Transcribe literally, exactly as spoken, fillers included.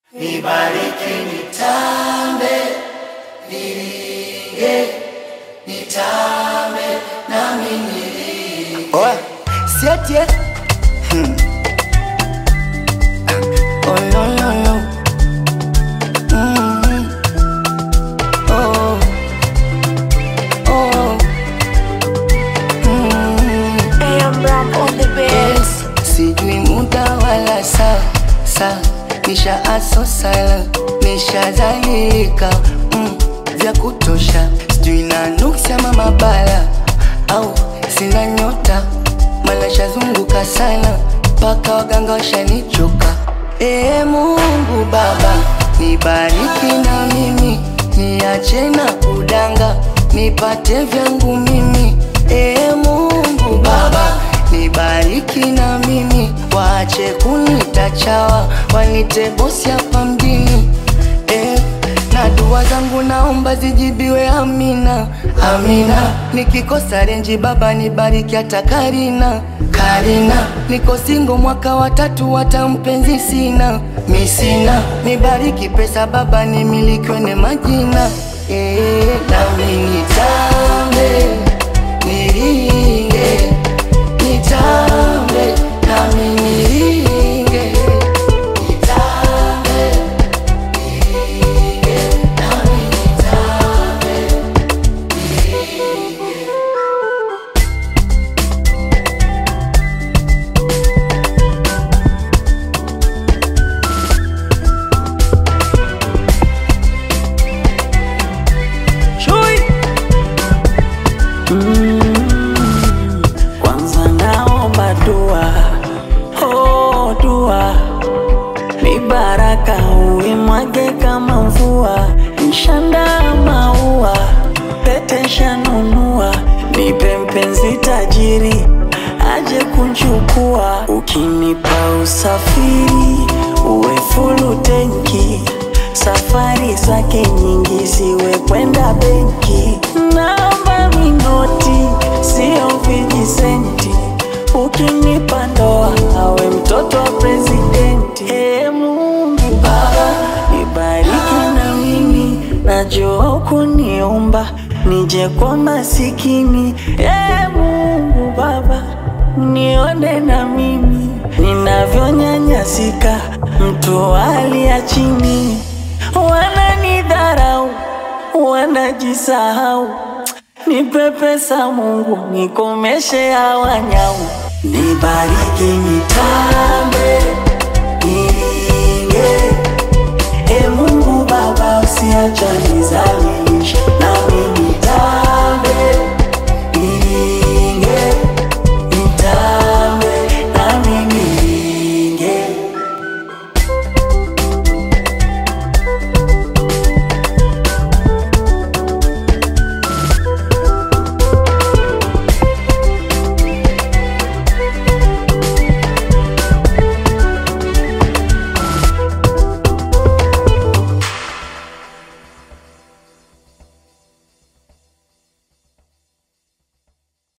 Nibariki nitambe, niringe, nitambe, nami niringe. Oya, siatie. Hmm. Oh no no no. Mm-hmm. Oh. Oh. Mm-hmm. Hey, I'm Ram on the bass. Sijui muda wala saa, saa nisha aso sala, nisha zalilika mm, vya kutosha. Sijui na nuksi ama mabala au sina nyota, mala shazunguka sana paka waganga washanichoka. Ee Mungu Baba, nibariki na mimi, niache na kudanga, nipate vyangu mimi. Ee Mungu Baba, nibariki na mimi, waache kunita chawa, wanite bosi hapa mjini. Eh, na dua zangu naomba zijibiwe amina, amina. Nikikosa renji Baba nibariki hata Karina, Karina. Niko single mwaka wa tatu hata mpenzi sina, mi sina. Nibariki pesa Baba nimilikiwe ne majina. Eh, nami nitambe, niringe, nitambe, nami niringe, nitambe, niringe, nami nitambe, niringe. Chui. Mm. Kwanza naomba dua, oh dua, ni baraka uimwage kama mvua, nshanda maua, pete shanunua, nipe mpenzi tajiri aje kunchukua. Ukinipa usafiri uwe fulu tenki, safari zake nyingi ziwe kwenda benki. Naomba minoti sio vijisenti, ukinipa ndoa awe mtoto wa presidenti. Ee Mungu Baba, nibariki na mimi, najua ukuniumba nije kwa masikini. Ee Mungu Baba, nione na mimi ninavyonyanyasika, mtu hali ya chini. Wananidharau, wanajisahau, nipe pesa Mungu nikomeshe hawa nyau. Nibariki nitambe,